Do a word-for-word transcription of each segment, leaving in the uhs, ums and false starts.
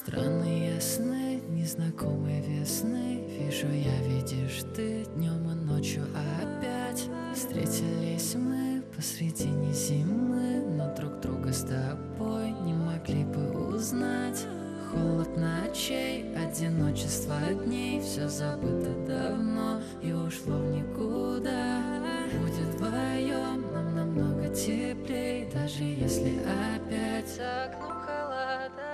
Странные сны, незнакомые весны. Вижу я, видишь ты, днем и ночью опять. Встретились мы посредине зимы, но друг друга с тобой не могли бы узнать. Холод ночей, одиночество дней, все забыто давно и ушло в никуда. Будет вдвоем нам намного теплей, даже если опять за окном холода.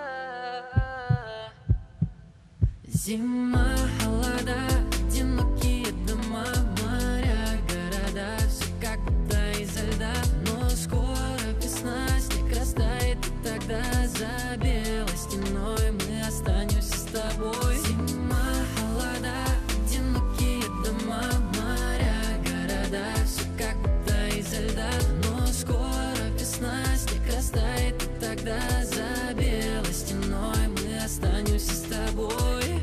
Зима, холода, одинокие дома, моря, города, все как будто изо льда. Но скоро весна, снег растает, и тогда за белой стеной мы останемся с тобой. Зима, холода, одинокие дома, моря, города, все как будто изо льда. Но скоро весна, снег растает, и тогда за белой стеной мы останемся с тобой.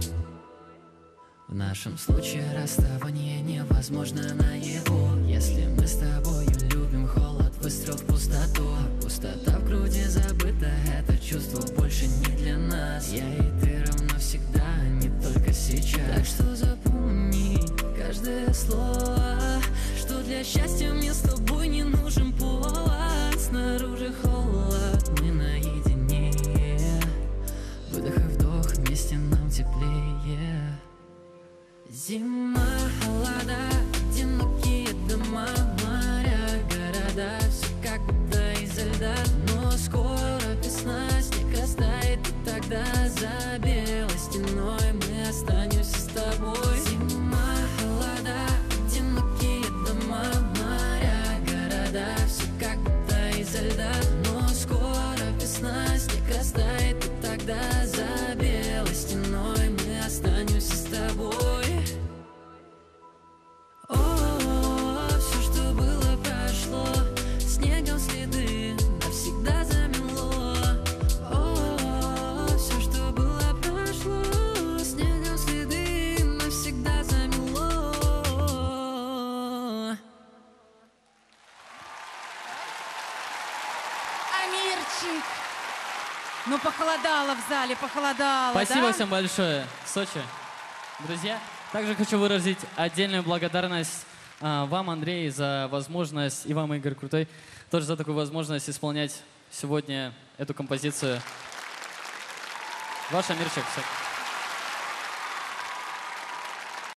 В нашем случае расставание невозможно наяву. Если мы с тобою любим холод, выстрел в пустоту. Пустота в груди забыта, это чувство больше не для нас. Я и ты равно всегда, не только сейчас. Так что запомни каждое слово, что для счастья мне с тобой не нужен повод. Снаружи холод, мы наедине. Выдох и вдох, вместе нам теплее. Зима, холода, одинокие дома, моря, города, все как будто изо льда. Но скоро весна, снег растает, и тогда за белой стеной мы останемся с тобой. Зима, холода, одинокие дома, моря, города, все как будто изо льда. Но скоро весна, снег растает, и тогда за белой стеной мы останемся с тобой. Ну, похолодало в зале, похолодало, Спасибо да? всем большое, Сочи. Друзья, также хочу выразить отдельную благодарность а, вам, Андрей, за возможность, и вам, Игорь Крутой, тоже за такую возможность исполнять сегодня эту композицию. Ваш Амирчик.